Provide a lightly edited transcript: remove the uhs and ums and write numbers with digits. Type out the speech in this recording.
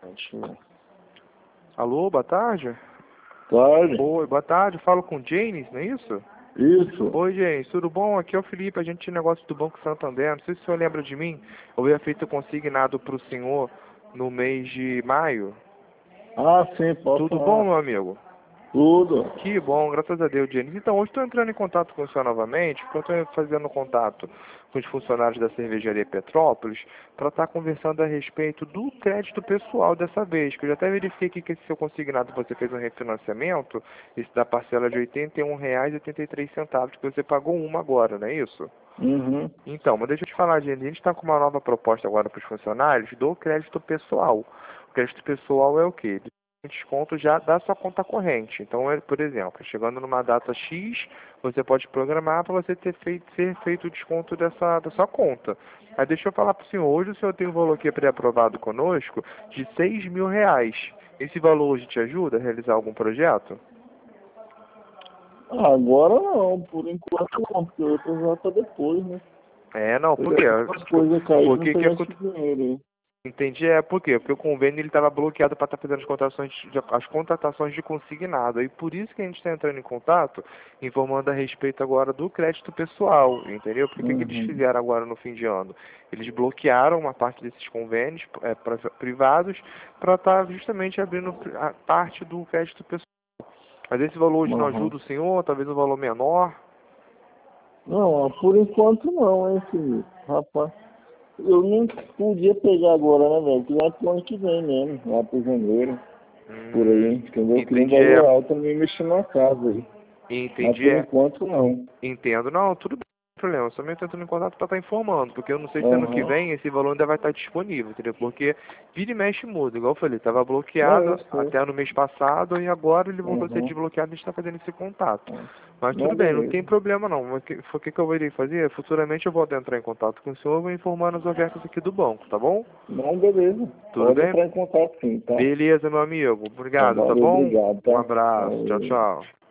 Alô, boa tarde. Tarde. Oi, boa tarde. Falo com James, não é isso? Isso. Oi, James, tudo bom? Aqui é o Felipe, a gente tinha negócio do Banco Santander. Não sei se o senhor lembra de mim. Eu havia feito consignado para o senhor no mês de maio. Ah, sim, posso Tudo bom, falar. meu amigo? Tudo. Que bom, graças a Deus, James. Então, hoje estou entrando em contato com o senhor novamente, porque eu estou fazendo contato com os funcionários da cervejaria Petrópolis para estar conversando a respeito do crédito pessoal dessa vez, que eu já até verifiquei aqui que esse seu consignado você fez um refinanciamento, esse da parcela de R$ 81,83, que você pagou uma agora, não é isso? Uhum. Então, mas deixa eu te falar, gente, a gente está com uma nova proposta agora para os funcionários do crédito pessoal. O crédito pessoal é o quê? Desconto já da sua conta corrente. Então, por exemplo, chegando numa data X, você pode programar para você ser feito o desconto da sua conta. Aí deixa eu falar para o senhor, hoje o senhor tem um valor aqui pré-aprovado conosco de R$ 6.000. Esse valor hoje te ajuda a realizar algum projeto? Agora não, por enquanto não, porque eu vou precisar para depois, né? Não, por quê? As coisas caíram, não Porque pegar esse dinheiro aí. Entendi, por quê? Porque o convênio ele estava bloqueado para estar fazendo as contratações de consignado. E por isso que a gente está entrando em contato, informando a respeito agora do crédito pessoal, entendeu? Porque o que eles Uhum. fizeram agora no fim de ano? Eles bloquearam uma parte desses convênios privados para estar justamente abrindo a parte do crédito pessoal. Mas esse valor hoje não Uhum. ajuda o senhor, talvez um valor menor. Não, por enquanto não, hein, Felipe. Rapaz, eu não podia pegar agora, né, velho? Que lá pro ano que vem mesmo, lá pro janeiro, por aí, entendeu? Eu queria um Entendi, valor alto também mexer na casa aí. Mas entendi, por enquanto não. entendo. Não, tudo bem, não tem problema. Somente entrando em contato para estar informando, porque eu não sei se ano que Aham. vem esse valor ainda vai estar disponível, entendeu? Porque vira e mexe muda, igual eu falei, estava Não, eu bloqueado sei. até no mês passado e agora ele voltou a ser Uhum. desbloqueado e a gente está fazendo esse contato. Mas Não, tudo bem, não tem beleza. problema não. Mas o que eu vou irei fazer? Futuramente eu volto a entrar em contato com o senhor e vou informando as ofertas aqui do banco, tá bom? Não, beleza. Tudo Pode bem? entrar em contato sim, tá? Beleza, meu amigo. Então, Obrigado, tá valeu, bom? obrigado, Um tá? abraço. Tchau, Valeu. tchau.